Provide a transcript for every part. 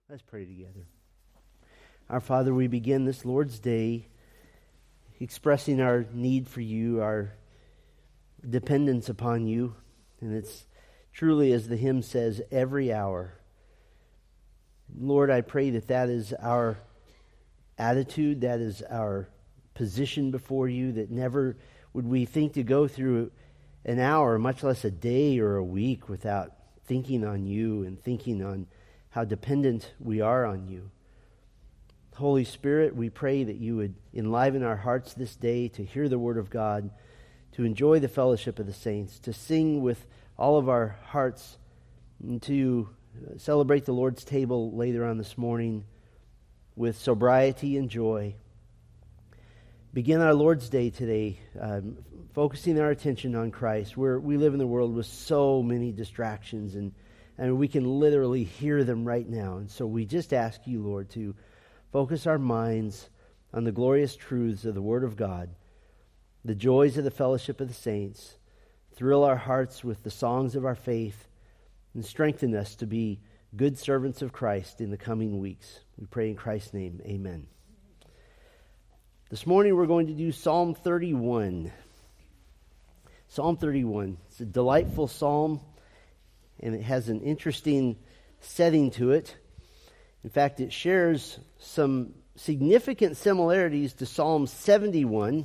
Let's pray together. Our Father, we begin this Lord's Day expressing our need for you, our dependence upon you. And it's truly, as the hymn says, every hour. Lord, I pray that that is our attitude, that is our position before you, that never would we think to go through an hour, much less a day or a week, without thinking on you and thinking on how dependent we are on you. Holy Spirit, we pray that you would enliven our hearts this day to hear the Word of God, to enjoy the fellowship of the saints, to sing with all of our hearts, and to celebrate the Lord's table later on this morning with sobriety and joy. Begin our Lord's Day today, focusing our attention on Christ, where we live in the world with so many distractions, and we can literally hear them right now. And so we just ask you, Lord, to focus our minds on the glorious truths of the Word of God, the joys of the fellowship of the saints, thrill our hearts with the songs of our faith, and strengthen us to be good servants of Christ in the coming weeks. We pray in Christ's name, amen. This morning we're going to do Psalm 31. Psalm 31. It's a delightful psalm, and it has an interesting setting to it. In fact, it shares some significant similarities to Psalm 71,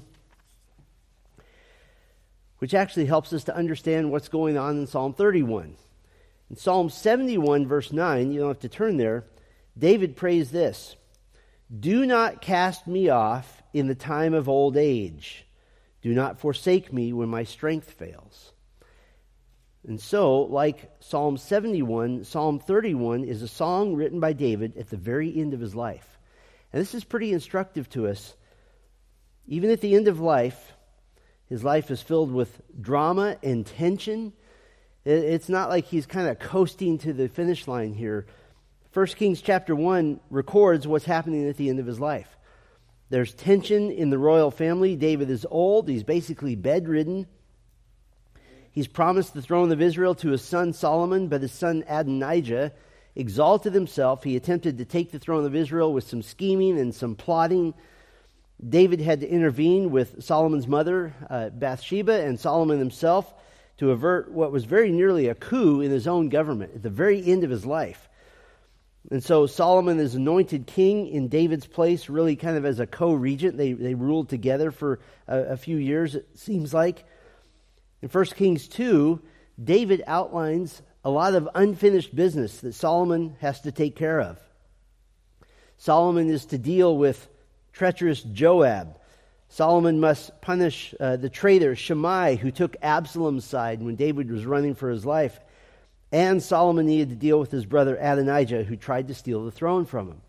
which actually helps us to understand what's going on in Psalm 31. In Psalm 71, verse 9, you don't have to turn there, David prays this: "Do not cast me off in the time of old age. Do not forsake me when my strength fails." And so, like Psalm 71, Psalm 31 is a song written by David at the very end of his life. And this is pretty instructive to us. Even at the end of life, his life is filled with drama and tension. It's not like he's kind of coasting to the finish line here. 1 Kings chapter 1 records what's happening at the end of his life. There's tension in the royal family. David is old. He's basically bedridden. He's promised the throne of Israel to his son Solomon, but his son Adonijah exalted himself. He attempted to take the throne of Israel with some scheming and some plotting. David had to intervene with Solomon's mother, Bathsheba, and Solomon himself to avert what was very nearly a coup in his own government at the very end of his life. And so Solomon is anointed king in David's place, really kind of as a co-regent. They ruled together for a few years, it seems like. In 1 Kings 2, David outlines a lot of unfinished business that Solomon has to take care of. Solomon is to deal with treacherous Joab. Solomon must punish the traitor Shimei, who took Absalom's side when David was running for his life. And Solomon needed to deal with his brother Adonijah, who tried to steal the throne from him.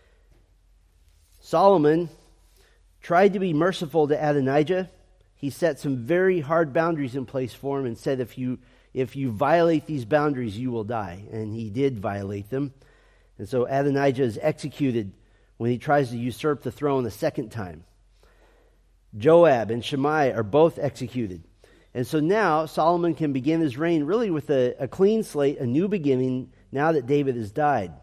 Solomon tried to be merciful to Adonijah. He set some very hard boundaries in place for him and said, if you violate these boundaries, you will die. And he did violate them. And so Adonijah is executed when he tries to usurp the throne a second time. Joab and Shimei are both executed. And so now Solomon can begin his reign really with a clean slate, a new beginning, now that David has died.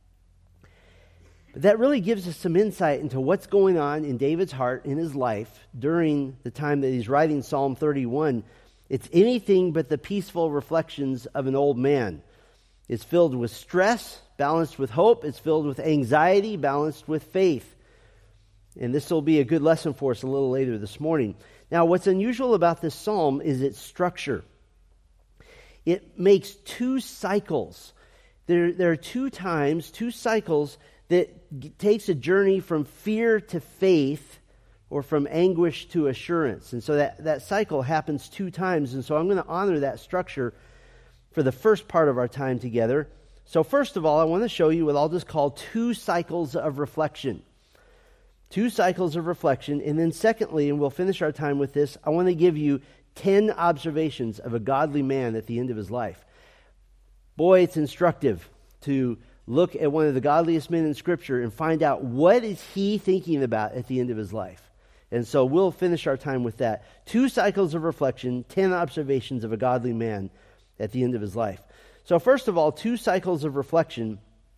But that really gives us some insight into what's going on in David's heart, in his life, during the time that he's writing Psalm 31. It's anything but the peaceful reflections of an old man. It's filled with stress, balanced with hope. It's filled with anxiety, balanced with faith. And this will be a good lesson for us a little later this morning. Now, what's unusual about this psalm is its structure. It makes two cycles. There are two cycles that takes a journey from fear to faith, or from anguish to assurance. And so that cycle happens two times. And so I'm going to honor that structure for the first part of our time together. So first of all, I want to show you what I'll just call two cycles of reflection. Two cycles of reflection. And then secondly, and we'll finish our time with this, I want to give you 10 observations of a godly man at the end of his life. Boy, it's instructive to look at one of the godliest men in Scripture and find out what is he thinking about at the end of his life. And so we'll finish our time with that. 2 cycles of reflection, 10 observations of a godly man at the end of his life. So first of all, 2 cycles of reflection.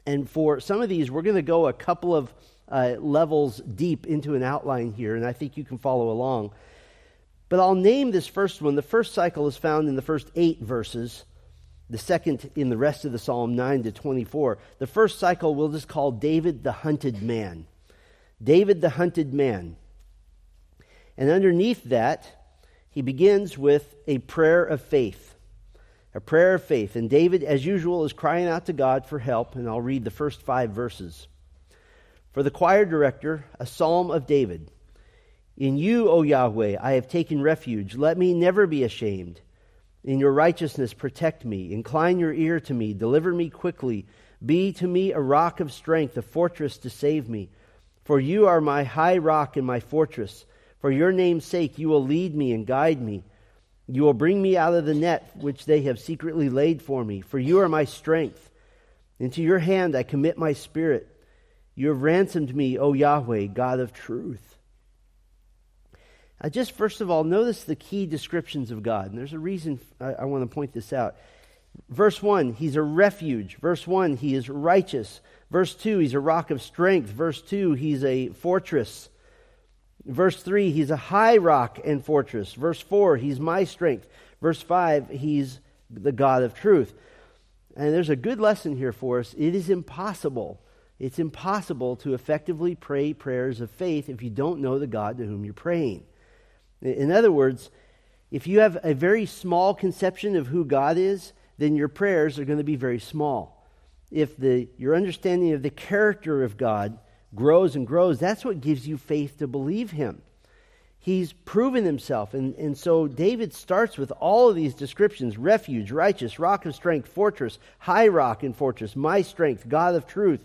And for some of these, we're going to go a couple of levels deep into an outline here, and I think you can follow along. But I'll name this first one. The first cycle is found in the first 8 verses. The second in the rest of the Psalm, 9 to 24. The first cycle we'll just call David the Hunted Man. David the Hunted Man. And underneath that, he begins with a prayer of faith. A prayer of faith. And David, as usual, is crying out to God for help. And I'll read the first 5 verses. For the choir director, a psalm of David. In you, O Yahweh, I have taken refuge. Let me never be ashamed. In your righteousness, protect me. Incline your ear to me. Deliver me quickly. Be to me a rock of strength, a fortress to save me. For you are my high rock and my fortress. For your name's sake, you will lead me and guide me. You will bring me out of the net which they have secretly laid for me. For you are my strength. Into your hand I commit my spirit. You have ransomed me, O Yahweh, God of truth. Just first of all, notice the key descriptions of God. And there's a reason I want to point this out. Verse 1, he's a refuge. Verse 1, he is righteous. Verse 2, he's a rock of strength. Verse 2, he's a fortress. Verse 3, he's a high rock and fortress. Verse 4, he's my strength. Verse 5, he's the God of truth. And there's a good lesson here for us. It is impossible. It's impossible to effectively pray prayers of faith if you don't know the God to whom you're praying. In other words, if you have a very small conception of who God is, then your prayers are going to be very small. If your understanding of the character of God grows and grows, that's what gives you faith to believe him. He's proven himself. And so David starts with all of these descriptions: refuge, righteous, rock of strength, fortress, high rock and fortress, my strength, God of truth.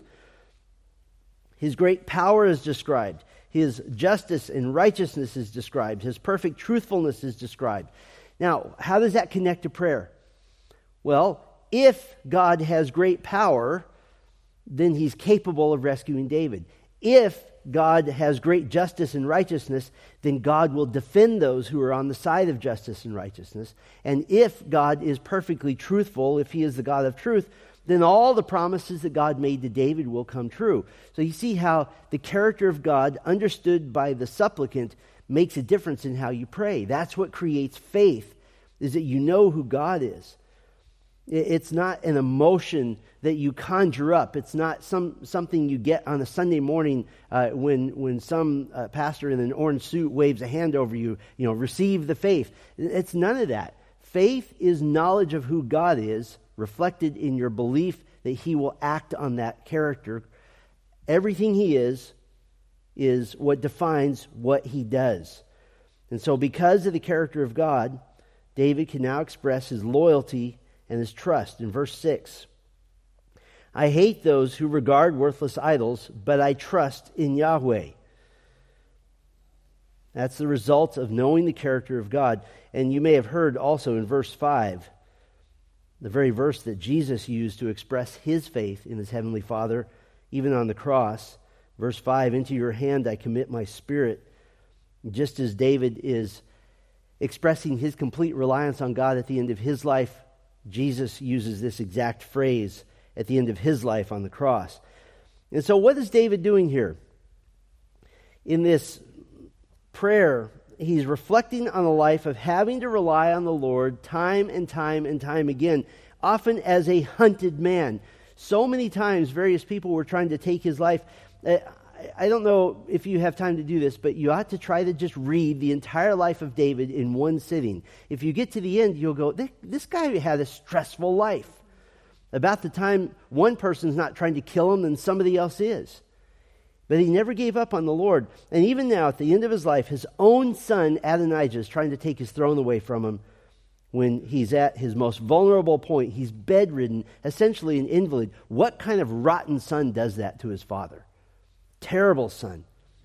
His great power is described. His justice and righteousness is described. His perfect truthfulness is described. Now, how does that connect to prayer? Well, if God has great power, then he's capable of rescuing David. If God has great justice and righteousness, then God will defend those who are on the side of justice and righteousness. And if God is perfectly truthful, if he is the God of truth, then all the promises that God made to David will come true. So you see how the character of God, understood by the supplicant, makes a difference in how you pray. That's what creates faith, is that you know who God is. It's not an emotion that you conjure up. It's not something you get on a Sunday morning when some pastor in an orange suit waves a hand over you, receive the faith. It's none of that. Faith is knowledge of who God is, reflected in your belief that he will act on that character. Everything he is what defines what he does. And so because of the character of God, David can now express his loyalty and his trust. In verse 6, I hate those who regard worthless idols, but I trust in Yahweh. That's the result of knowing the character of God. And you may have heard also in verse 5, the very verse that Jesus used to express his faith in his heavenly Father, even on the cross. Verse 5, into your hand I commit my spirit. Just as David is expressing his complete reliance on God at the end of his life, Jesus uses this exact phrase at the end of his life on the cross. And so what is David doing here? In this prayer, he's reflecting on a life of having to rely on the Lord time and time and time again, often as a hunted man. So many times various people were trying to take his life. I don't know if you have time to do this, but you ought to try to just read the entire life of David in one sitting. If you get to the end, you'll go, this guy had a stressful life. About the time one person's not trying to kill him, then somebody else is. But he never gave up on the Lord. And even now, at the end of his life, his own son, Adonijah, is trying to take his throne away from him when he's at his most vulnerable point. He's bedridden, essentially an invalid. What kind of rotten son does that to his father? Terrible son.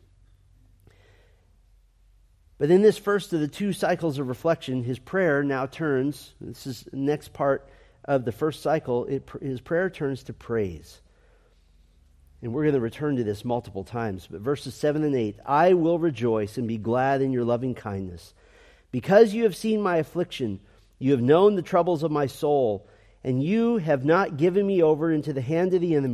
But in this first of the 2 cycles of reflection, his prayer now turns, this is the next part of the first cycle, his prayer turns to praise. And we're going to return to this multiple times. But verses 7 and 8, I will rejoice and be glad in your loving kindness. Because you have seen my affliction, you have known the troubles of my soul, and you have not given me over into the hand of the enemy.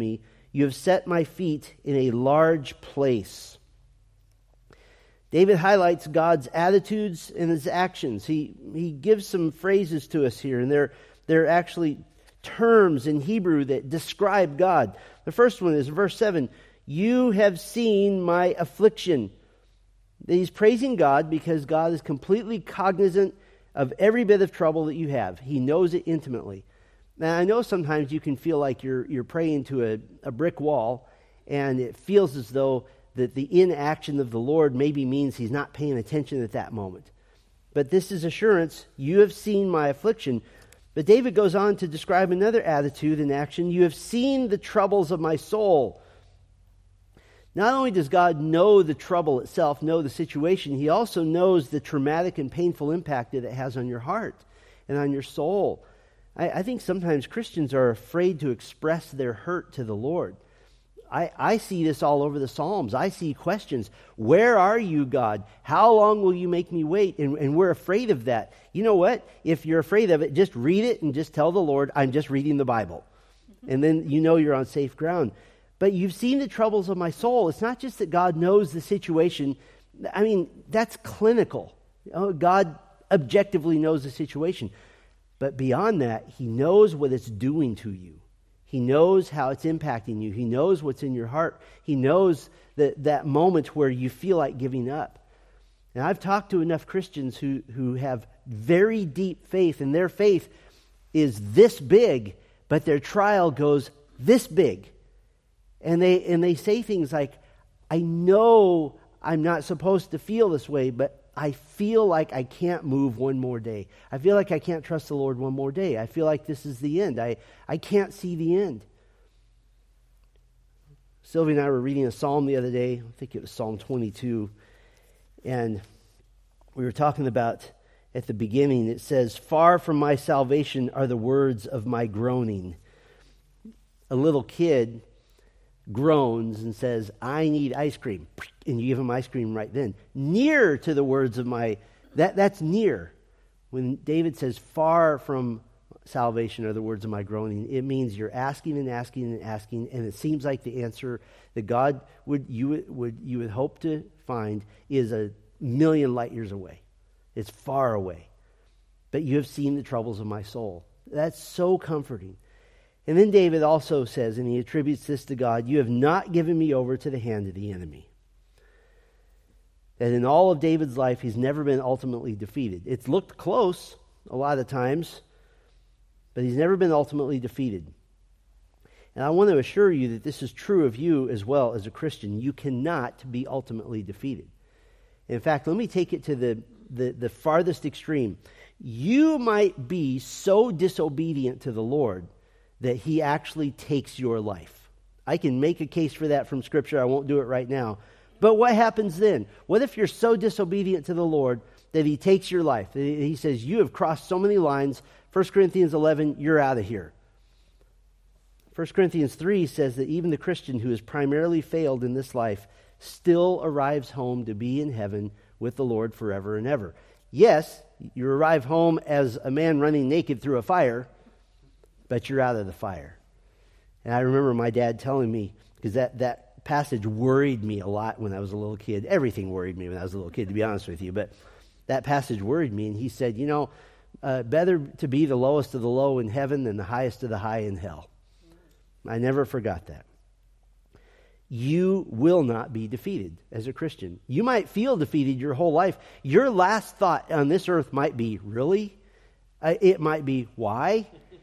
You have set my feet in a large place. David highlights God's attitudes and his actions. He gives some phrases to us here, and they're actually terms in Hebrew that describe God. The first one is verse 7. You have seen my affliction. He's praising God because God is completely cognizant of every bit of trouble that you have. He knows it intimately. Now, I know sometimes you can feel like you're praying to a brick wall, and it feels as though that the inaction of the Lord maybe means he's not paying attention at that moment. But this is assurance. You have seen my affliction. But David goes on to describe another attitude and action. You have seen the troubles of my soul. Not only does God know the trouble itself, know the situation, he also knows the traumatic and painful impact that it has on your heart and on your soul. I think sometimes Christians are afraid to express their hurt to the Lord. I see this all over the Psalms. I see questions. Where are you, God? How long will you make me wait? And we're afraid of that. You know what? If you're afraid of it, just read it and just tell the Lord, I'm just reading the Bible. And then you know you're on safe ground. But you've seen the troubles of my soul. It's not just that God knows the situation. I mean, that's clinical. God objectively knows the situation. But beyond that, he knows what it's doing to you. He knows how it's impacting you. He knows what's in your heart. He knows that moment where you feel like giving up. And I've talked to enough Christians who have very deep faith, and their faith is this big, but their trial goes this big. And they say things like, I know I'm not supposed to feel this way, but I feel like I can't move one more day. I feel like I can't trust the Lord one more day. I feel like this is the end. I can't see the end. Sylvia and I were reading a psalm the other day. I think it was Psalm 22. And we were talking about, at the beginning, it says, far from my salvation are the words of my groaning. A little kid groans and says, I need ice cream. And you give him ice cream right then. Near to the words of my, that's near. When David says, far from salvation are the words of my groaning, it means you're asking and asking and asking, and it seems like the answer that God you would hope to find is a million light years away. It's far away. But you have seen the troubles of my soul. That's so comforting. And then David also says, and he attributes this to God, you have not given me over to the hand of the enemy. That in all of David's life, he's never been ultimately defeated. It's looked close a lot of times, but he's never been ultimately defeated. And I want to assure you that this is true of you as well as a Christian. You cannot be ultimately defeated. In fact, let me take it to the farthest extreme. You might be so disobedient to the Lord that he actually takes your life. I can make a case for that from Scripture. I won't do it right now. But what happens then? What if you're so disobedient to the Lord that he takes your life? He says, you have crossed so many lines. 1 Corinthians 11, you're out of here. 1 Corinthians 3 says that even the Christian who has primarily failed in this life still arrives home to be in heaven with the Lord forever and ever. Yes, you arrive home as a man running naked through a fire, but you're out of the fire. And I remember my dad telling me, because that passage worried me a lot when I was a little kid. Everything worried me when I was a little kid, to be honest with you. But that passage worried me, and he said, better to be the lowest of the low in heaven than the highest of the high in hell. I never forgot that. You will not be defeated as a Christian. You might feel defeated your whole life. Your last thought on this earth might be, really? It might be, why?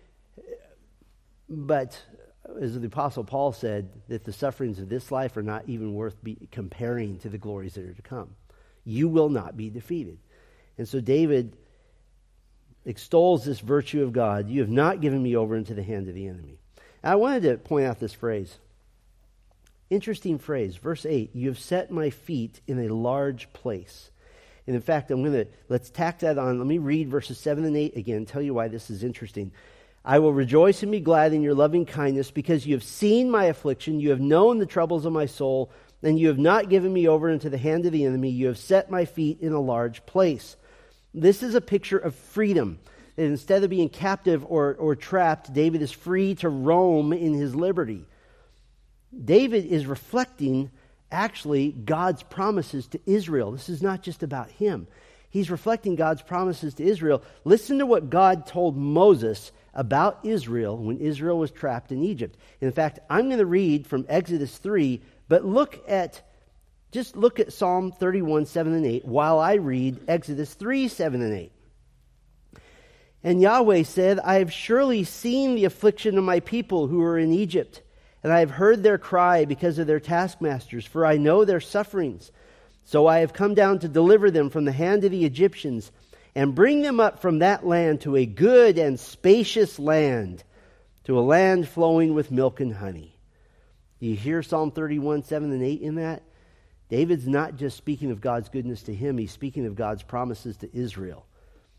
But as the Apostle Paul said, that the sufferings of this life are not even worth comparing to the glories that are to come. You will not be defeated. And so David extols this virtue of God. You have not given me over into the hand of the enemy. And I wanted to point out this phrase. Interesting phrase. Verse 8, you have set my feet in a large place. And in fact, let's tack that on. Let me read verses 7 and 8 again, tell you why this is interesting. I will rejoice and be glad in your loving kindness because you have seen my affliction, you have known the troubles of my soul, and you have not given me over into the hand of the enemy. You have set my feet in a large place. This is a picture of freedom. And instead of being captive or trapped, David is free to roam in his liberty. David is reflecting actually God's promises to Israel. This is not just about him. He's reflecting God's promises to Israel. Listen to what God told Moses about Israel when Israel was trapped in Egypt. In fact, I'm going to read from Exodus 3, but just look at Psalm 31, 7 and 8 while I read Exodus 3, 7 and 8. And Yahweh said, I have surely seen the affliction of my people who are in Egypt, and I have heard their cry because of their taskmasters, for I know their sufferings. So I have come down to deliver them from the hand of the Egyptians and bring them up from that land to a good and spacious land, to a land flowing with milk and honey. Do you hear Psalm 31, 7 and 8 in that? David's not just speaking of God's goodness to him, he's speaking of God's promises to Israel.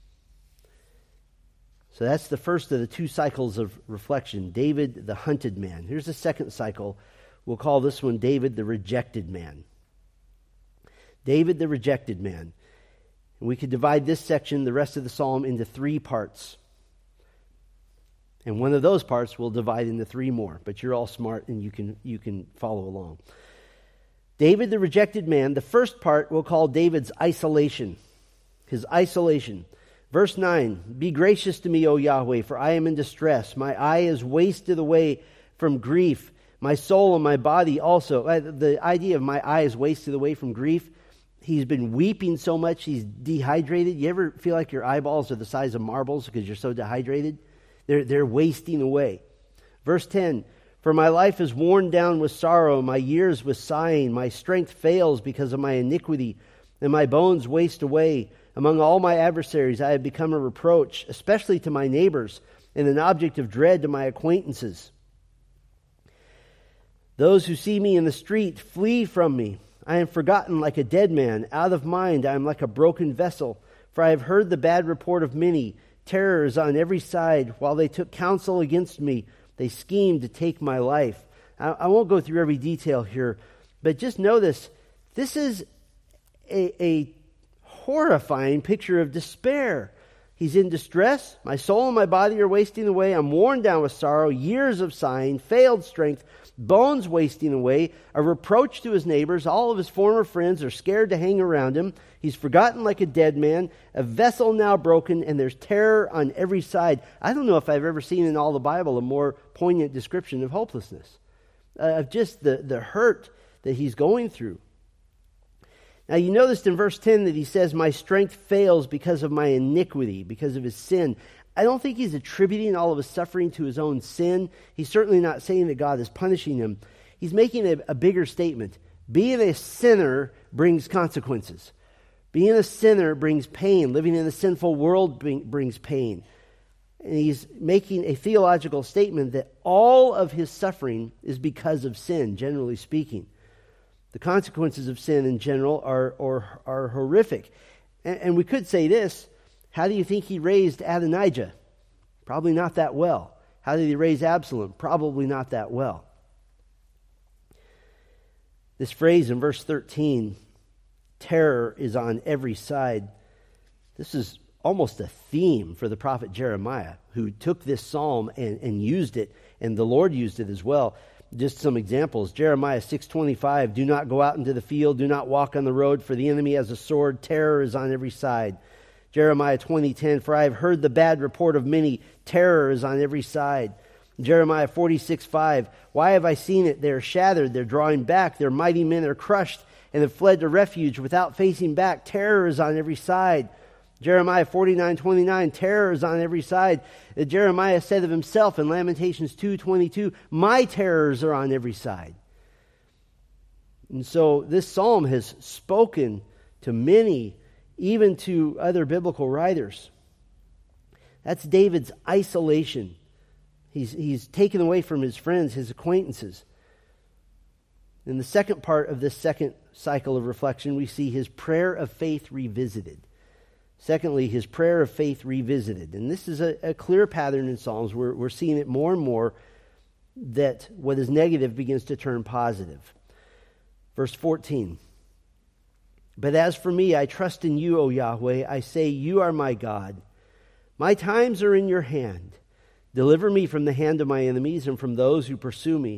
So that's the first of the two cycles of reflection, David the hunted man. Here's the second cycle. We'll call this one David the rejected man. David the rejected man. And we could divide this section, the rest of the psalm, into three parts. And one of those parts we'll divide into three more. But you're all smart and you can follow along. David the rejected man. The first part we'll call David's isolation. His isolation. Verse 9, be gracious to me, O Yahweh, for I am in distress. My eye is wasted away from grief. My soul and my body also. The idea of my eye is wasted away from grief. He's been weeping so much, he's dehydrated. You ever feel like your eyeballs are the size of marbles because you're so dehydrated? They're wasting away. Verse 10, for my life is worn down with sorrow, my years with sighing. My strength fails because of my iniquity, and my bones waste away. Among all my adversaries I have become a reproach, especially to my neighbors, and an object of dread to my acquaintances. Those who see me in the street flee from me. I am forgotten like a dead man. Out of mind, I am like a broken vessel. For I have heard the bad report of many. Terrors on every side. While they took counsel against me, they schemed to take my life. I won't go through every detail here, but just know this. This is a horrifying picture of despair. He's in distress. My soul and my body are wasting away. I'm worn down with sorrow, years of sighing, failed strength, bones wasting away, a reproach to his neighbors. All of his former friends are scared to hang around him. He's forgotten like a dead man, a vessel now broken, and there's terror on every side. I don't know if I've ever seen in all the Bible a more poignant description of hopelessness, of just the hurt that he's going through. Now, you noticed in verse 10 that he says, my strength fails because of my iniquity, because of his sin. I don't think he's attributing all of his suffering to his own sin. He's certainly not saying that God is punishing him. He's making a bigger statement. Being a sinner brings consequences. Being a sinner brings pain. Living in a sinful world brings pain. And he's making a theological statement that all of his suffering is because of sin, generally speaking. The consequences of sin in general are horrific. And we could say this, how do you think he raised Adonijah? Probably not that well. How did he raise Absalom? Probably not that well. This phrase in verse 13, terror is on every side. This is almost a theme for the prophet Jeremiah, who took this psalm and used it, and the Lord used it as well. Just some examples. Jeremiah 6:25, do not go out into the field, do not walk on the road, for the enemy has a sword, terror is on every side. Jeremiah 20:10, for I have heard the bad report of many, terror is on every side. Jeremiah 46:5, why have I seen it? They are shattered, they're drawing back, their mighty men are crushed, and have fled to refuge without facing back, terror is on every side. Jeremiah 49:29, terror is on every side. Jeremiah said of himself in Lamentations 2:22, my terrors are on every side. And so this psalm has spoken to many, even to other biblical writers. That's David's isolation. He's taken away from his friends, his acquaintances. In the second part of this second cycle of reflection, we see his prayer of faith revisited. Secondly, his prayer of faith revisited. And this is a clear pattern in Psalms. We're seeing it more and more, that what is negative begins to turn positive. Verse 14. But as for me, I trust in you, O Yahweh. I say, you are my God. My times are in your hand. Deliver me from the hand of my enemies and from those who pursue me.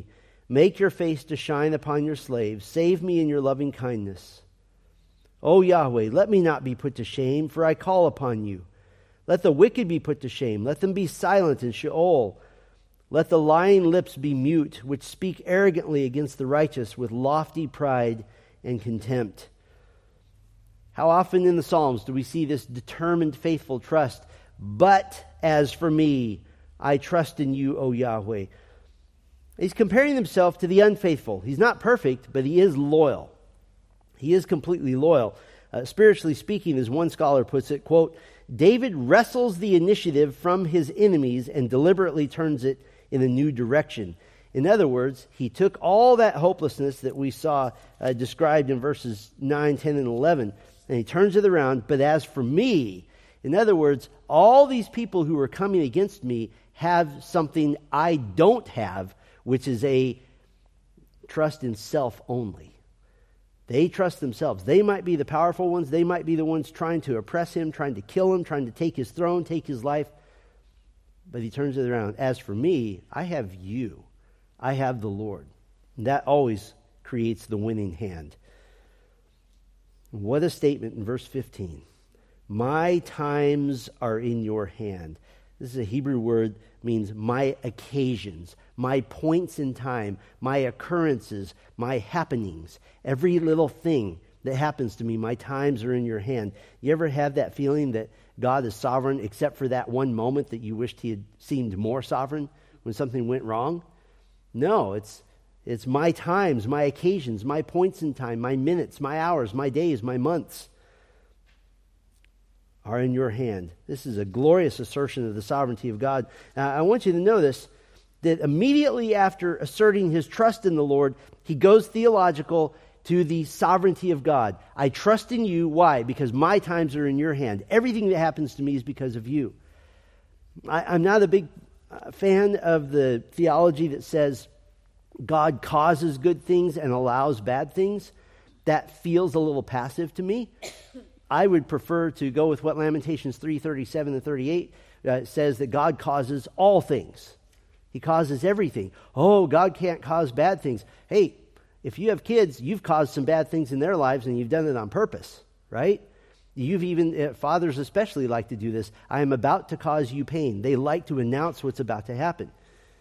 Make your face to shine upon your slave. Save me in your loving kindness. O Yahweh, let me not be put to shame, for I call upon you. Let the wicked be put to shame. Let them be silent in Sheol. Let the lying lips be mute, which speak arrogantly against the righteous with lofty pride and contempt. How often in the Psalms do we see this determined, faithful trust? But as for me, I trust in you, O Yahweh. He's comparing himself to the unfaithful. He's not perfect, but he is loyal. He is completely loyal. Spiritually speaking, as one scholar puts it, quote, David wrestles the initiative from his enemies and deliberately turns it in a new direction. In other words, he took all that hopelessness that we saw described in verses 9, 10, and 11, and he turns it around. But as for me, in other words, all these people who are coming against me have something I don't have, which is a trust in self only. They trust themselves. They might be the powerful ones. They might be the ones trying to oppress him, trying to kill him, trying to take his throne, take his life. But he turns it around. As for me, I have you. I have the Lord. And that always creates the winning hand. What a statement in verse 15. My times are in your hand. This is a Hebrew word, means my occasions, my points in time, my occurrences, my happenings. Every little thing that happens to me, my times are in your hand. You ever have that feeling that God is sovereign except for that one moment that you wished he had seemed more sovereign when something went wrong? No, it's my times, my occasions, my points in time, my minutes, my hours, my days, my months are in your hand. This is a glorious assertion of the sovereignty of God. Now, I want you to know this, that immediately after asserting his trust in the Lord, he goes theological to the sovereignty of God. I trust in you. Why? Because my times are in your hand. Everything that happens to me is because of you. I'm not a big fan of the theology that says God causes good things and allows bad things. That feels a little passive to me. I would prefer to go with what Lamentations 3:37 and 38 says, that God causes all things. He causes everything. Oh, God can't cause bad things. Hey, if you have kids, you've caused some bad things in their lives and you've done it on purpose, right? You've even, fathers especially like to do this. I am about to cause you pain. They like to announce what's about to happen.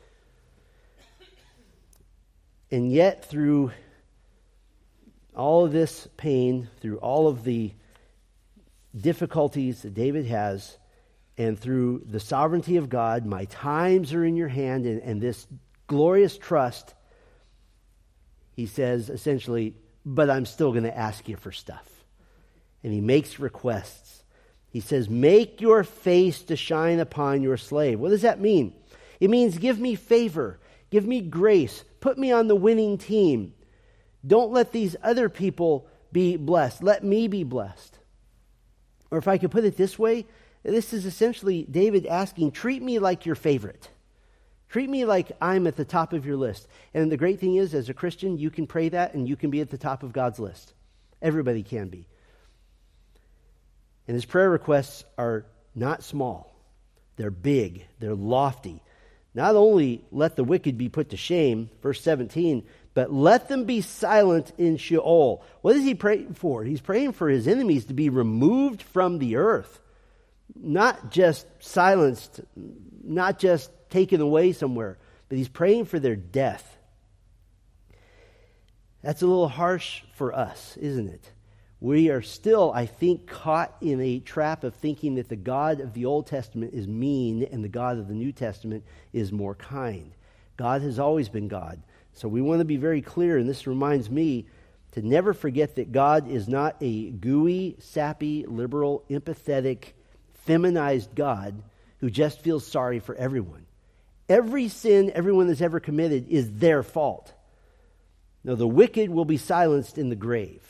And yet, through all of this pain, through all of the difficulties that David has, and through the sovereignty of God, my times are in your hand, and this glorious trust, he says essentially, but I'm still going to ask you for stuff. And he makes requests. He says, make your face to shine upon your slave. What does that mean? It means give me favor, give me grace, put me on the winning team. Don't let these other people be blessed. Let me be blessed. Or if I could put it this way, this is essentially David asking, treat me like your favorite. Treat me like I'm at the top of your list. And the great thing is, as a Christian, you can pray that and you can be at the top of God's list. Everybody can be. And his prayer requests are not small. They're big. They're lofty. Not only let the wicked be put to shame, verse 17, but let them be silent in Sheol. What is he praying for? He's praying for his enemies to be removed from the earth. Not just silenced, not just taken away somewhere, but he's praying for their death. That's a little harsh for us, isn't it? We are still, I think, caught in a trap of thinking that the God of the Old Testament is mean and the God of the New Testament is more kind. God has always been God. So we want to be very clear, and this reminds me to never forget that God is not a gooey, sappy, liberal, empathetic, feminized God who just feels sorry for everyone. Every sin everyone has ever committed is their fault. No, the wicked will be silenced in the grave.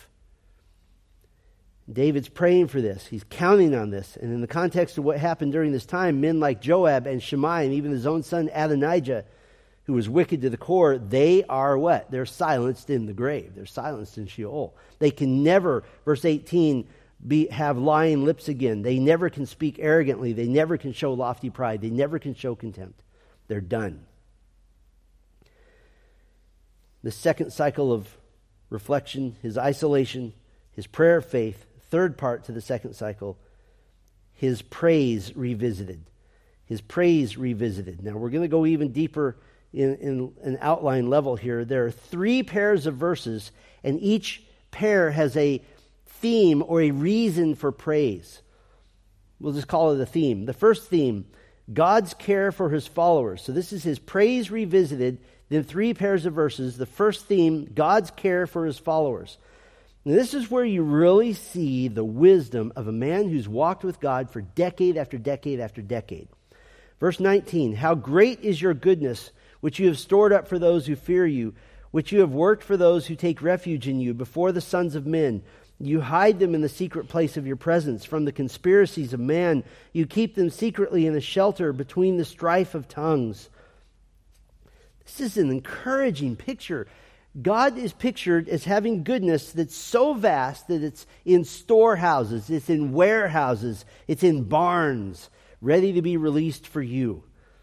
David's praying for this. He's counting on this. And in the context of what happened during this time, men like Joab and Shimei and even his own son Adonijah, who was wicked to the core, they are what? They're silenced in the grave. They're silenced in Sheol. They can never, verse 18, have lying lips again. They never can speak arrogantly. They never can show lofty pride. They never can show contempt. They're done. The second cycle of reflection, his isolation, his prayer of faith. Third part to the second cycle, his praise revisited. His praise revisited. Now we're going to go even deeper in an outline level here. There are 3 pairs of verses, and each pair has a theme or a reason for praise. We'll just call it a theme. The first theme, God's care for his followers. So this is his praise revisited, then 3 pairs of verses. The first theme, God's care for his followers. And this is where you really see the wisdom of a man who's walked with God for decade after decade after decade. Verse 19, how great is your goodness, which you have stored up for those who fear you, which you have worked for those who take refuge in you before the sons of men. You hide them in the secret place of your presence. From the conspiracies of man, you keep them secretly in a shelter between the strife of tongues. This is an encouraging picture. God is pictured as having goodness that's so vast that it's in storehouses, it's in warehouses, it's in barns, ready to be released for you.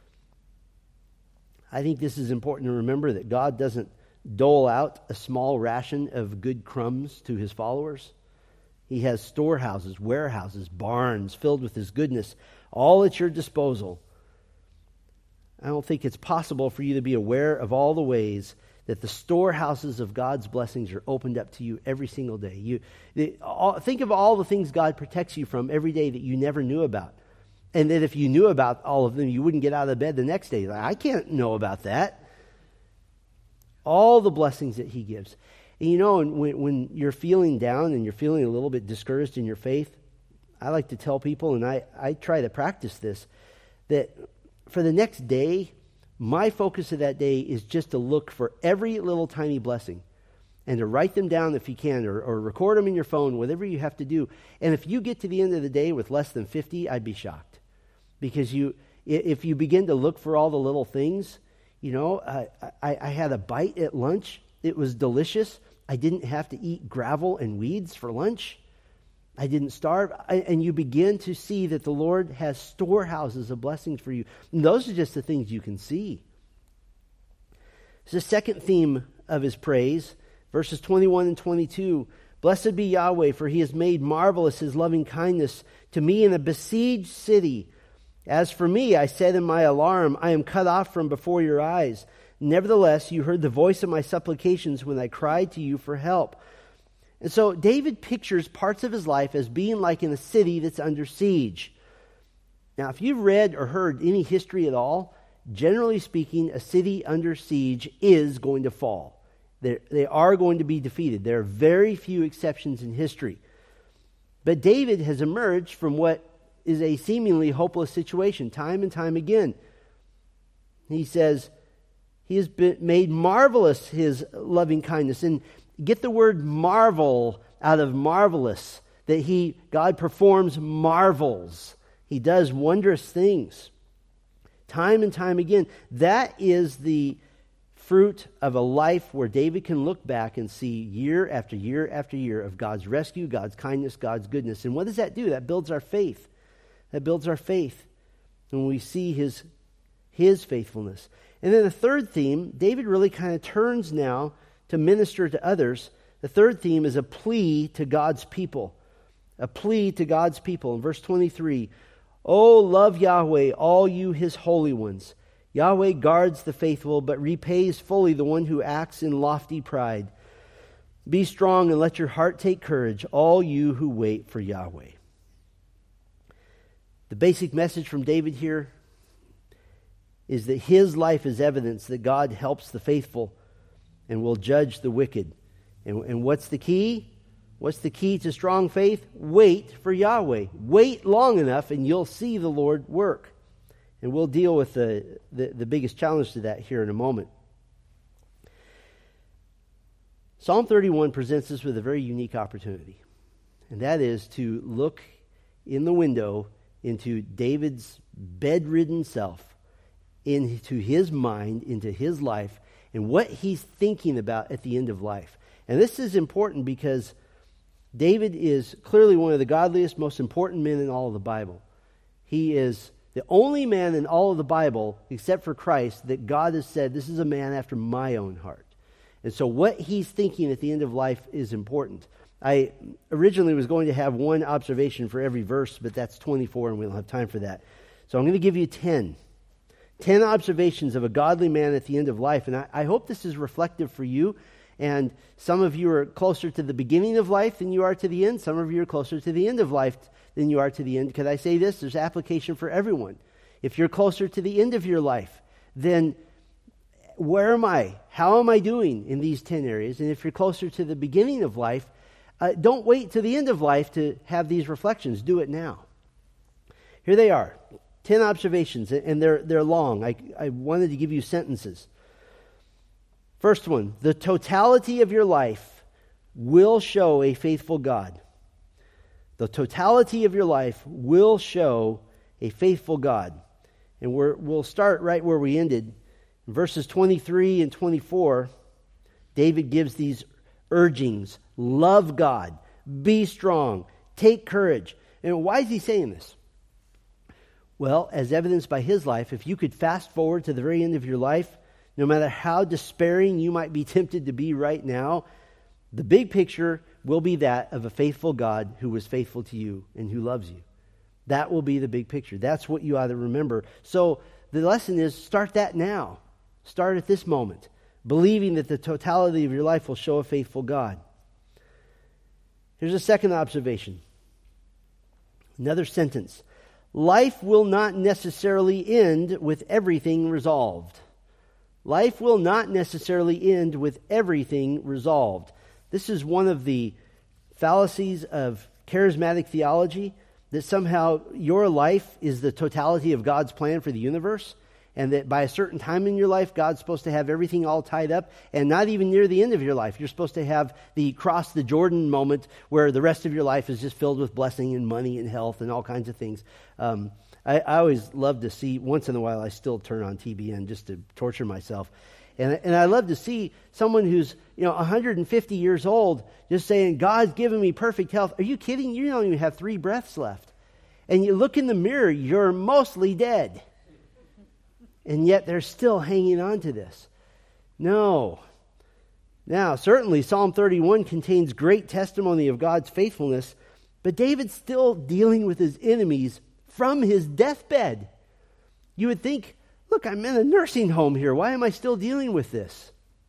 I think this is important to remember, that God doesn't dole out a small ration of good crumbs to his followers. He has storehouses, warehouses, barns filled with his goodness, all at your disposal. I don't think it's possible for you to be aware of all the ways that the storehouses of God's blessings are opened up to you every single day. Think of all the things God protects you from every day that you never knew about. And that if you knew about all of them, you wouldn't get out of bed the next day. I can't know about that. All the blessings that he gives. And you know, when you're feeling down and you're feeling a little bit discouraged in your faith, I like to tell people, and I try to practice this, that for the next day, my focus of that day is just to look for every little tiny blessing and to write them down if you can, or record them in your phone, whatever you have to do. And if you get to the end of the day with less than 50, I'd be shocked. Because if you begin to look for all the little things, you know, I had a bite at lunch. It was delicious. I didn't have to eat gravel and weeds for lunch. I didn't starve. And you begin to see that the Lord has storehouses of blessings for you. And those are just the things you can see. It's the second theme of his praise, verses 21 and 22. Blessed be Yahweh, for he has made marvelous his loving kindness to me in a besieged city. As for me, I said in my alarm, I am cut off from before your eyes. Nevertheless, you heard the voice of my supplications when I cried to you for help. And so David pictures parts of his life as being like in a city that's under siege. Now, if you've read or heard any history at all, generally speaking, a city under siege is going to fall. They are going to be defeated. There are very few exceptions in history. But David has emerged from what is a seemingly hopeless situation time and time again. He says, he has been made marvelous his loving kindness. And get the word marvel out of marvelous, that God performs marvels. He does wondrous things. Time and time again. That is the fruit of a life where David can look back and see year after year after year of God's rescue, God's kindness, God's goodness. And what does that do? That builds our faith. That builds our faith when we see his faithfulness. And then the third theme, David really kind of turns now to minister to others. The third theme is a plea to God's people. A plea to God's people. In verse 23, "Oh, love Yahweh, all you his holy ones. Yahweh guards the faithful, but repays fully the one who acts in lofty pride. Be strong and let your heart take courage, all you who wait for Yahweh." The basic message from David here is that his life is evidence that God helps the faithful and will judge the wicked. And what's the key? What's the key to strong faith? Wait for Yahweh. Wait long enough and you'll see the Lord work. And we'll deal with the biggest challenge to that here in a moment. Psalm 31 presents us with a very unique opportunity. And that is to look in the window into David's bedridden self, into his mind, into his life, and what he's thinking about at the end of life. And this is important because David is clearly one of the godliest, most important men in all of the Bible. He is the only man in all of the Bible, except for Christ, that God has said, this is a man after my own heart. And so what he's thinking at the end of life is important. I originally was going to have one observation for every verse, but that's 24 and we don't have time for that. So I'm going to give you 10. 10 observations of a godly man at the end of life. And I hope this is reflective for you. And some of you are closer to the beginning of life than you are to the end. Some of you are closer to the end of life than you are to the end. Could I say this? There's application for everyone. If you're closer to the end of your life, then where am I? How am I doing in these 10 areas? And if you're closer to the beginning of life, don't wait to the end of life to have these reflections. Do it now. Here they are. 10 observations, and they're long. I wanted to give you sentences. First one, the totality of your life will show a faithful God. The totality of your life will show a faithful God. And we'll start right where we ended. In verses 23 and 24, David gives these urgings. Love God. Be strong. Take courage. And why is he saying this? Well, as evidenced by his life, if you could fast forward to the very end of your life, no matter how despairing you might be tempted to be right now, the big picture will be that of a faithful God who was faithful to you and who loves you. That will be the big picture. That's what you ought to remember. So the lesson is start that now. Start at this moment, believing that the totality of your life will show a faithful God. Here's a second observation. Another sentence. Life will not necessarily end with everything resolved. Life will not necessarily end with everything resolved. This is one of the fallacies of charismatic theology, that somehow your life is the totality of God's plan for the universe, and that by a certain time in your life, God's supposed to have everything all tied up, and not even near the end of your life. You're supposed to have the cross the Jordan moment where the rest of your life is just filled with blessing and money and health and all kinds of things. I always love to see, once in a while I still turn on TBN just to torture myself. And I love to see someone who's 150 years old just saying, God's given me perfect health. Are you kidding? You don't even have 3 breaths left. And you look in the mirror, you're mostly dead. And yet they're still hanging on to this. No. Now, certainly Psalm 31 contains great testimony of God's faithfulness, but David's still dealing with his enemies from his deathbed. You would think, look, I'm in a nursing home here. Why am I still dealing with this?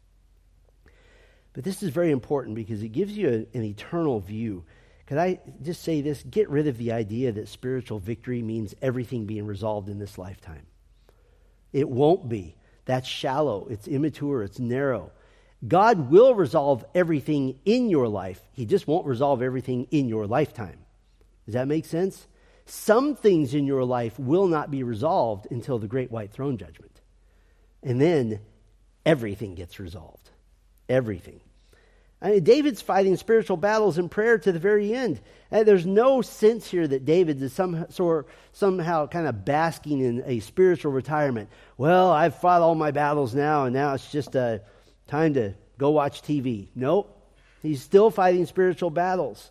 But this is very important because it gives you an eternal view. Could I just say this? Get rid of the idea that spiritual victory means everything being resolved in this lifetime. It won't be. That's shallow. It's immature. It's narrow. God will resolve everything in your life. He just won't resolve everything in your lifetime. Does that make sense? Some things in your life will not be resolved until the great white throne judgment. And then everything gets resolved. Everything. I mean, David's fighting spiritual battles in prayer to the very end. And there's no sense here that David is somehow kind of basking in a spiritual retirement. Well, I've fought all my battles now, and now it's just time to go watch TV. Nope. He's still fighting spiritual battles.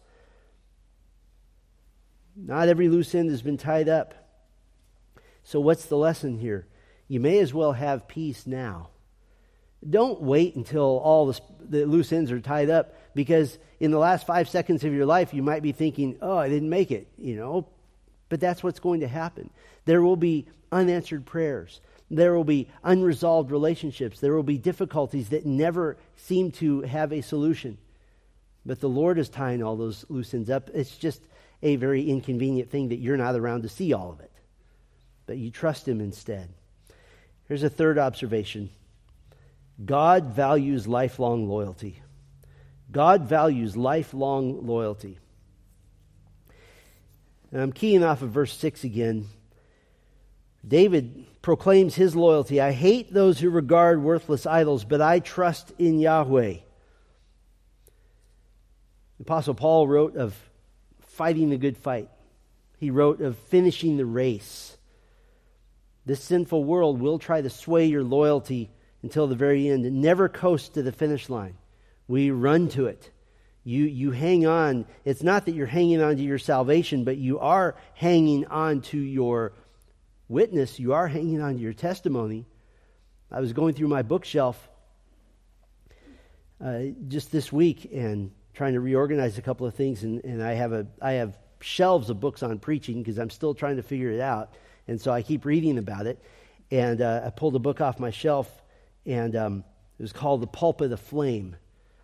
Not every loose end has been tied up. So what's the lesson here? You may as well have peace now. Don't wait until all the loose ends are tied up, because in the last 5 seconds of your life, you might be thinking, oh, I didn't make it, But that's what's going to happen. There will be unanswered prayers. There will be unresolved relationships. There will be difficulties that never seem to have a solution. But the Lord is tying all those loose ends up. It's just a very inconvenient thing that you're not around to see all of it. But you trust Him instead. Here's a third observation. God values lifelong loyalty. God values lifelong loyalty. And I'm keying off of verse 6 again. David proclaims his loyalty. I hate those who regard worthless idols, but I trust in Yahweh. The Apostle Paul wrote of fighting the good fight. He wrote of finishing the race. This sinful world will try to sway your loyalty until the very end. And never coast to the finish line. We run to it. You hang on. It's not that you're hanging on to your salvation, but you are hanging on to your witness. You are hanging on to your testimony. I was going through my bookshelf just this week and trying to reorganize a couple of things, and I have shelves of books on preaching because I'm still trying to figure it out, and so I keep reading about it. And I pulled a book off my shelf, and it was called The Pulpit of Flame.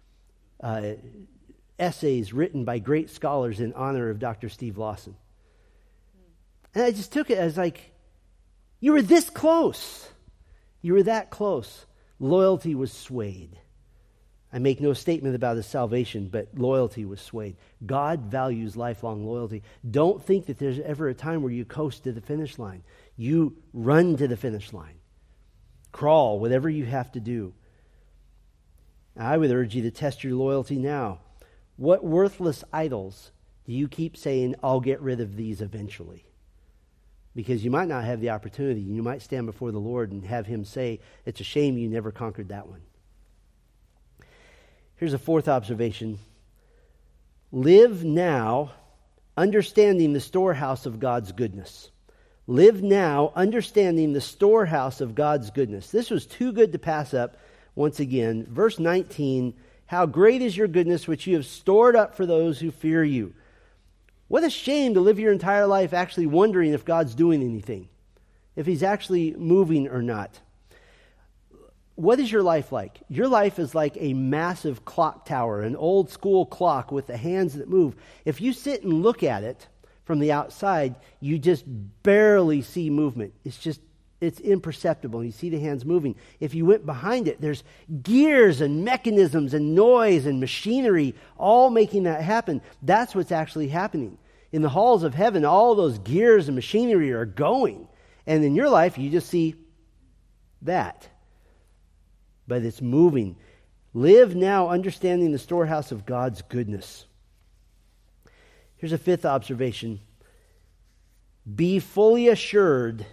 Essays written by great scholars in honor of Dr. Steve Lawson. And I just took it as like, you were this close. You were that close. Loyalty was swayed. I make no statement about his salvation, but loyalty was swayed. God values lifelong loyalty. Don't think that there's ever a time where you coast to the finish line. You run to the finish line. Crawl, whatever you have to do. I would urge you to test your loyalty now. What worthless idols do you keep saying, I'll get rid of these eventually? Because you might not have the opportunity. You might stand before the Lord and have him say, it's a shame you never conquered that one. Here's a fourth observation. Live now, understanding the storehouse of God's goodness. Live now, understanding the storehouse of God's goodness. This was too good to pass up once again. Verse 19, how great is your goodness which you have stored up for those who fear you. What a shame to live your entire life actually wondering if God's doing anything, if he's actually moving or not. What is your life like? Your life is like a massive clock tower, an old school clock with the hands that move. If you sit and look at it from the outside, you just barely see movement. It's imperceptible. You see the hands moving. If you went behind it, there's gears and mechanisms and noise and machinery all making that happen. That's what's actually happening. In the halls of heaven, all those gears and machinery are going. And in your life, you just see that. But it's moving. Live now understanding the storehouse of God's goodness. Here's a fifth observation. Be fully assured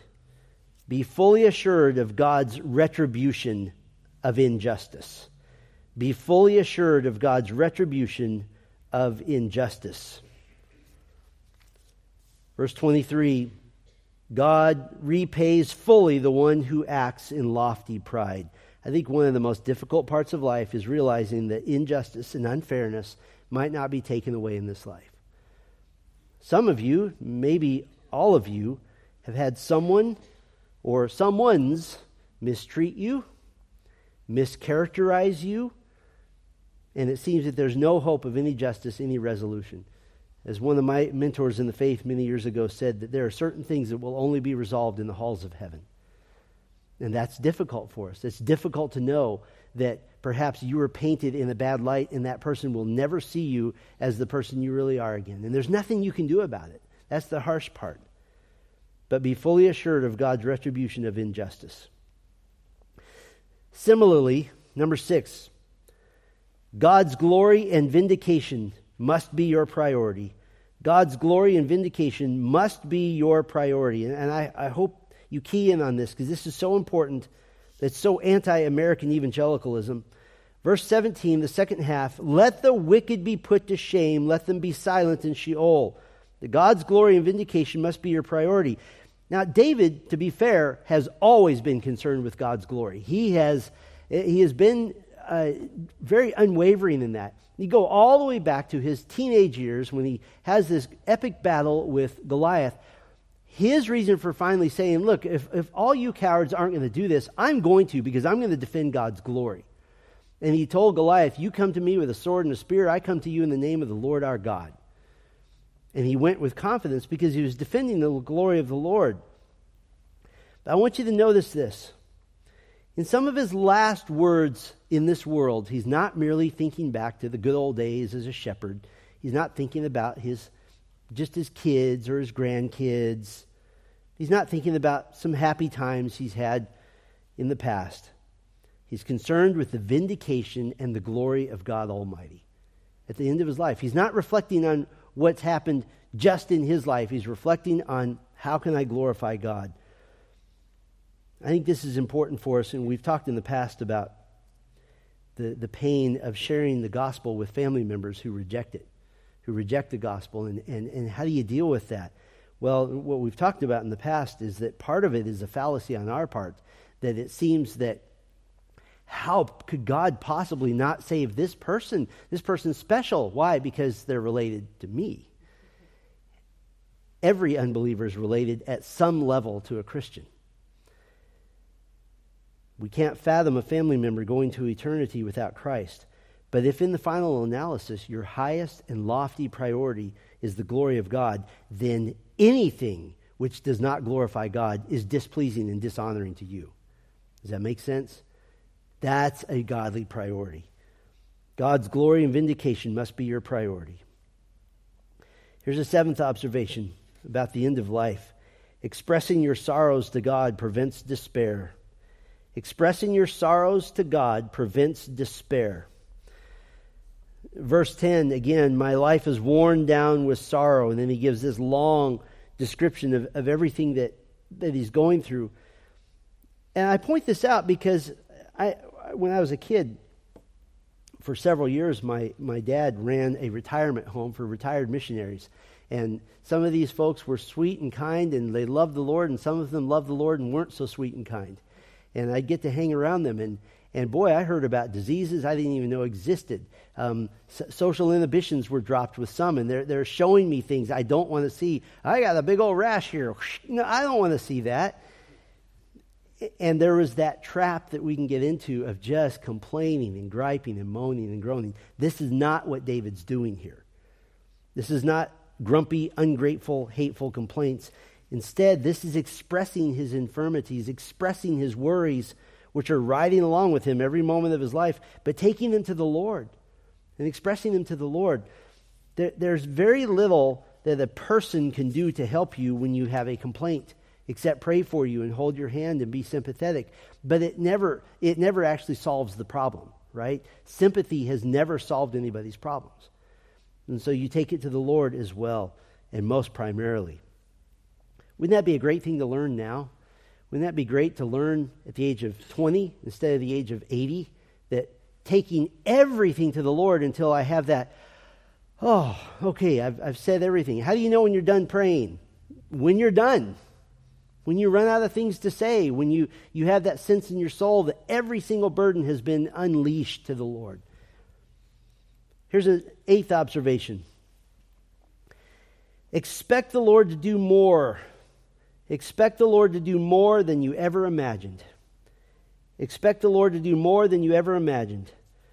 of God's retribution of injustice. Be fully assured of God's retribution of injustice. Verse 23, God repays fully the one who acts in lofty pride. I think one of the most difficult parts of life is realizing that injustice and unfairness might not be taken away in this life. Some of you, maybe all of you, have had someone or someone's mistreat you, mischaracterize you, and it seems that there's no hope of any justice, any resolution. As one of my mentors in the faith many years ago said, that there are certain things that will only be resolved in the halls of heaven. And that's difficult for us. It's difficult to know that perhaps you were painted in a bad light and that person will never see you as the person you really are again. And there's nothing you can do about it. That's the harsh part. But be fully assured of God's retribution of injustice. Similarly, number 6, God's glory and vindication must be your priority. God's glory and vindication must be your priority. And I hope you key in on this because this is so important. It's so anti-American evangelicalism. Verse 17, the second half, let the wicked be put to shame, let them be silent in Sheol. The God's glory and vindication must be your priority. Now, David, to be fair, has always been concerned with God's glory. He has been very unwavering in that. You go all the way back to his teenage years when he has this epic battle with Goliath. His reason for finally saying, look, if all you cowards aren't going to do this, I'm going to, because I'm going to defend God's glory. And he told Goliath, you come to me with a sword and a spear, I come to you in the name of the Lord our God. And he went with confidence because he was defending the glory of the Lord. But I want you to notice this. In some of his last words in this world, he's not merely thinking back to the good old days as a shepherd. He's not thinking about his kids or his grandkids. He's not thinking about some happy times he's had in the past. He's concerned with the vindication and the glory of God Almighty at the end of his life. He's not reflecting on what's happened just in his life. He's reflecting on how can I glorify God. I think this is important for us, and we've talked in the past about the pain of sharing the gospel with family members who reject it, who reject the gospel, and how do you deal with that? Well, what we've talked about in the past is that part of it is a fallacy on our part, that it seems that how could God possibly not save this person? This person's special. Why? Because they're related to me. Every unbeliever is related at some level to a Christian. We can't fathom a family member going to eternity without Christ. But if in the final analysis your highest and lofty priority is the glory of God, then anything which does not glorify God is displeasing and dishonoring to you. Does that make sense? That's a godly priority. God's glory and vindication must be your priority. Here's a seventh observation about the end of life. Expressing your sorrows to God prevents despair. Expressing your sorrows to God prevents despair. Verse 10, again, my life is worn down with sorrow. And then he gives this long description of everything that he's going through. And I point this out because when I was a kid, for several years, my dad ran a retirement home for retired missionaries. And some of these folks were sweet and kind, and they loved the Lord, and some of them loved the Lord and weren't so sweet and kind. And I'd get to hang around them, and boy, I heard about diseases I didn't even know existed. Social inhibitions were dropped with some, and they're showing me things I don't want to see. I got a big old rash here. No, I don't want to see that. And there was that trap that we can get into of just complaining and griping and moaning and groaning. This is not what David's doing here. This is not grumpy, ungrateful, hateful complaints. Instead, this is expressing his infirmities, expressing his worries, which are riding along with him every moment of his life, but taking them to the Lord and expressing them to the Lord. There's very little that a person can do to help you when you have a complaint, except pray for you and hold your hand and be sympathetic. But it never actually solves the problem, right? Sympathy has never solved anybody's problems. And so you take it to the Lord as well, and most primarily. Wouldn't that be a great thing to learn now? Wouldn't that be great to learn at the age of 20 instead of the age of 80? That taking everything to the Lord until I have that, oh, okay, I've said everything. How do you know when you're done praying? When you're done. When you run out of things to say. When you have that sense in your soul that every single burden has been unleashed to the Lord. Here's an eighth observation. Expect the Lord to do more. Expect the Lord to do more than you ever imagined. Expect the Lord to do more than you ever imagined.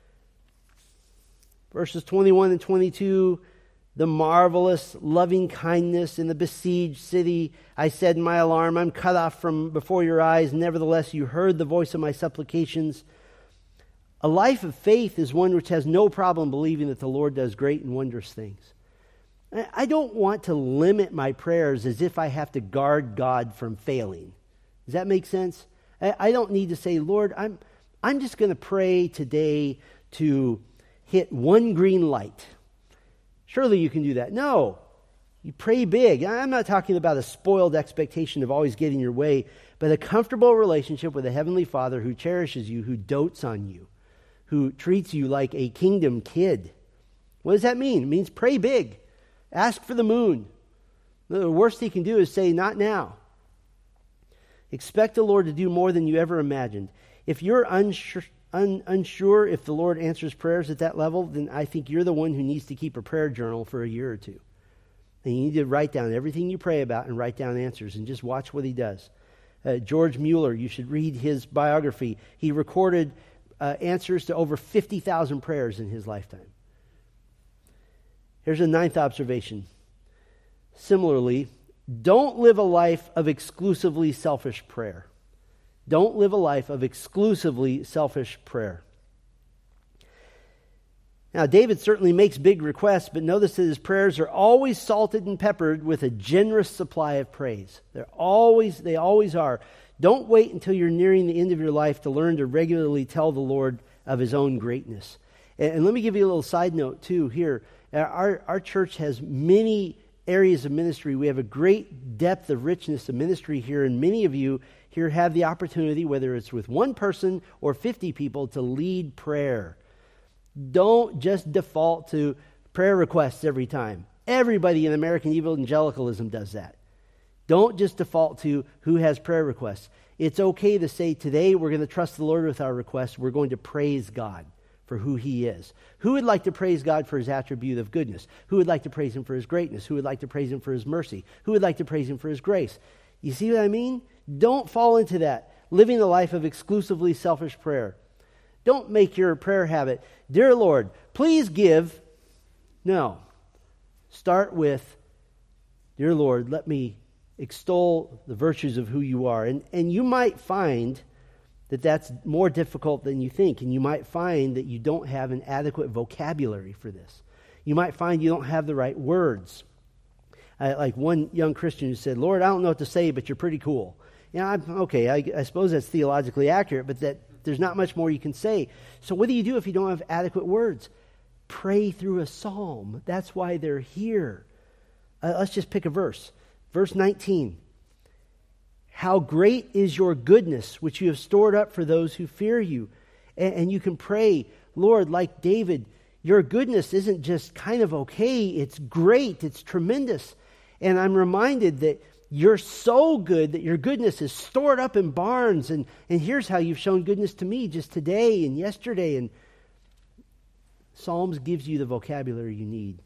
Verses 21 and 22, the marvelous loving kindness in the besieged city. I said in my alarm, I'm cut off from before your eyes. Nevertheless, you heard the voice of my supplications. A life of faith is one which has no problem believing that the Lord does great and wondrous things. I don't want to limit my prayers as if I have to guard God from failing. Does that make sense? I don't need to say, Lord, I'm just going to pray today to hit one green light. Surely you can do that. No, you pray big. I'm not talking about a spoiled expectation of always getting your way, but a comfortable relationship with a heavenly Father who cherishes you, who dotes on you, who treats you like a kingdom kid. What does that mean? It means pray big. Ask for the moon. The worst he can do is say, not now. Expect the Lord to do more than you ever imagined. If you're unsure if the Lord answers prayers at that level, then I think you're the one who needs to keep a prayer journal for a year or two. And you need to write down everything you pray about and write down answers and just watch what he does. George Mueller, you should read his biography. He recorded answers to over 50,000 prayers in his lifetime. Here's a ninth observation. Similarly, don't live a life of exclusively selfish prayer. Don't live a life of exclusively selfish prayer. Now, David certainly makes big requests, but notice that his prayers are always salted and peppered with a generous supply of praise. They always are. Don't wait until you're nearing the end of your life to learn to regularly tell the Lord of his own greatness. And let me give you a little side note, too, here. Our church has many areas of ministry. We have a great depth of richness of ministry here, and many of you here have the opportunity, whether it's with one person or 50 people, to lead prayer. Don't just default to prayer requests every time. Everybody in American evangelicalism does that. Don't just default to who has prayer requests. It's okay to say, today we're going to trust the Lord with our requests. We're going to praise God for who he is. Who would like to praise God for his attribute of goodness? Who would like to praise him for his greatness? Who would like to praise him for his mercy? Who would like to praise him for his grace? You see what I mean? Don't fall into that, living a life of exclusively selfish prayer. Don't make your prayer habit, dear Lord, please give. No. Start with, dear Lord, let me extol the virtues of who you are. And you might find that that's more difficult than you think. And you might find that you don't have an adequate vocabulary for this. You might find you don't have the right words. Like one young Christian who said, Lord, I don't know what to say, but you're pretty cool. I suppose that's theologically accurate, but that there's not much more you can say. So what do you do if you don't have adequate words? Pray through a psalm. That's why they're here. Let's just pick a verse. Verse 19. How great is your goodness, which you have stored up for those who fear you. And you can pray, Lord, like David, your goodness isn't just kind of okay. It's great. It's tremendous. And I'm reminded that you're so good that your goodness is stored up in barns. And here's how you've shown goodness to me just today and yesterday. And Psalms gives you the vocabulary you need.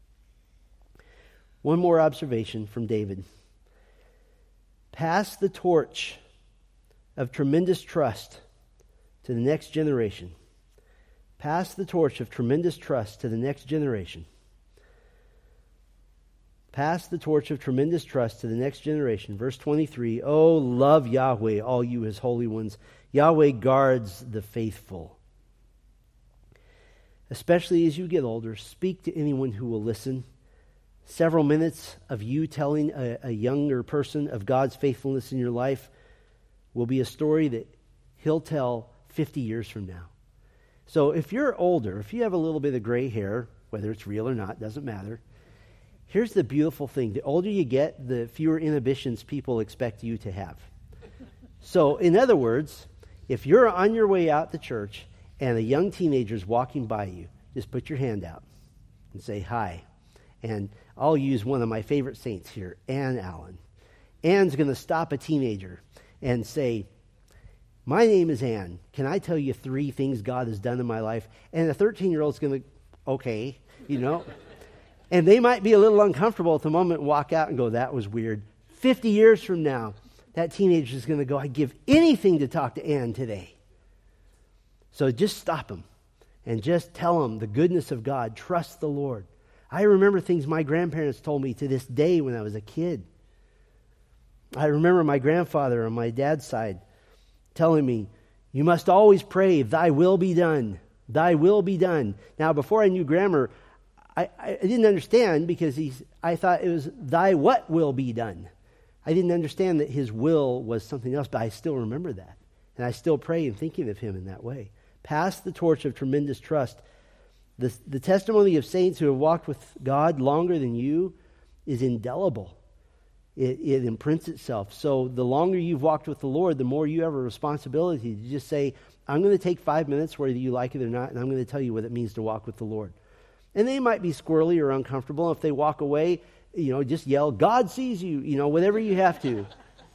One more observation from David. Pass the torch of tremendous trust to the next generation. Pass the torch of tremendous trust to the next generation. Pass the torch of tremendous trust to the next generation. Verse 23, oh, love Yahweh, all you his holy ones. Yahweh guards the faithful. Especially as you get older, speak to anyone who will listen. Several minutes of you telling a younger person of God's faithfulness in your life will be a story that he'll tell 50 years from now. So if you're older, if you have a little bit of gray hair, whether it's real or not, doesn't matter. Here's the beautiful thing. The older you get, the fewer inhibitions people expect you to have. So in other words, if you're on your way out to church and a young teenager's walking by you, just put your hand out and say hi. And I'll use one of my favorite saints here, Ann Allen. Ann's going to stop a teenager and say, my name is Ann. Can I tell you 3 things God has done in my life? And the 13-year-old's going to, okay, And they might be a little uncomfortable at the moment and walk out and go, that was weird. 50 years from now, that teenager is going to go, I'd give anything to talk to Ann today. So just stop them and just tell them the goodness of God. Trust the Lord. I remember things my grandparents told me to this day when I was a kid. I remember my grandfather on my dad's side telling me, you must always pray, thy will be done. Thy will be done. Now, before I knew grammar, I didn't understand because I thought it was thy what will be done. I didn't understand that his will was something else, but I still remember that. And I still pray in thinking of him in that way. Pass the torch of tremendous trust. The testimony of saints who have walked with God longer than you is indelible. It imprints itself. So the longer you've walked with the Lord, the more you have a responsibility to just say, I'm going to take 5 minutes, whether you like it or not, and I'm going to tell you what it means to walk with the Lord. And they might be squirrely or uncomfortable. If they walk away, just yell, God sees you, whatever you have to.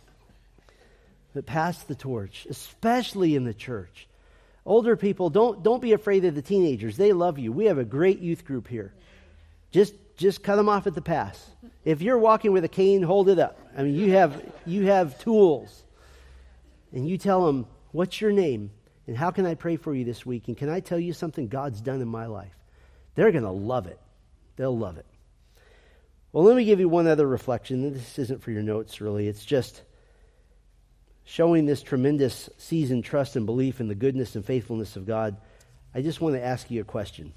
But pass the torch, especially in the church. Older people, don't be afraid of the teenagers. They love you. We have a great youth group here. Just cut them off at the pass. If you're walking with a cane, hold it up. I mean, you have tools. And you tell them, what's your name? And how can I pray for you this week? And can I tell you something God's done in my life? They're going to love it. They'll love it. Well, let me give you one other reflection. This isn't for your notes, really. It's just showing this tremendous seasoned trust and belief in the goodness and faithfulness of God. I just want to ask you a question.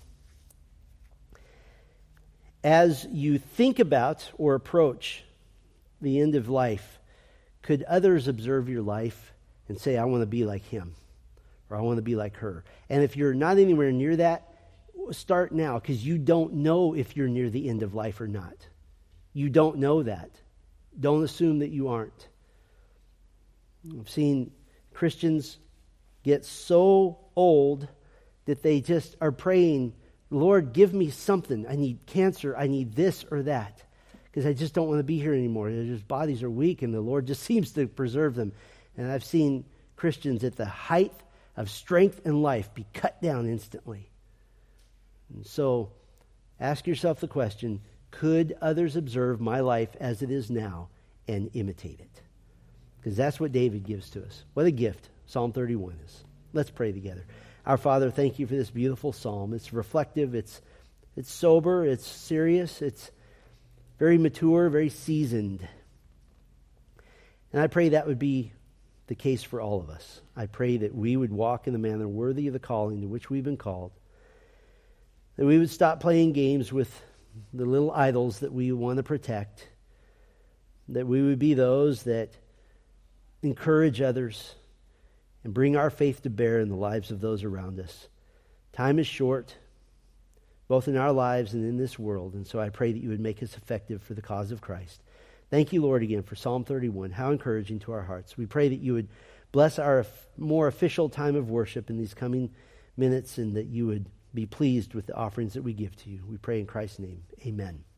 As you think about or approach the end of life, could others observe your life and say, I want to be like him, or I want to be like her? And if you're not anywhere near that, start now, because you don't know if you're near the end of life or not. You don't know that. Don't assume that you aren't. I've seen Christians get so old that they just are praying, Lord, give me something. I need cancer. I need this or that, because I just don't want to be here anymore. Their bodies are weak, and the Lord just seems to preserve them. And I've seen Christians at the height of strength and life be cut down instantly. And so ask yourself the question, could others observe my life as it is now and imitate it? Because that's what David gives to us. What a gift Psalm 31 is. Let's pray together. Our Father, thank you for this beautiful psalm. It's reflective, it's sober, it's serious, it's very mature, very seasoned. And I pray that would be the case for all of us. I pray that we would walk in the manner worthy of the calling to which we've been called. That we would stop playing games with the little idols that we want to protect. That we would be those that encourage others and bring our faith to bear in the lives of those around us. Time is short, both in our lives and in this world, and so I pray that you would make us effective for the cause of Christ. Thank you, Lord, again for Psalm 31. How encouraging to our hearts. We pray that you would bless our more official time of worship in these coming minutes, and that you would be pleased with the offerings that we give to you. We pray in Christ's name. Amen.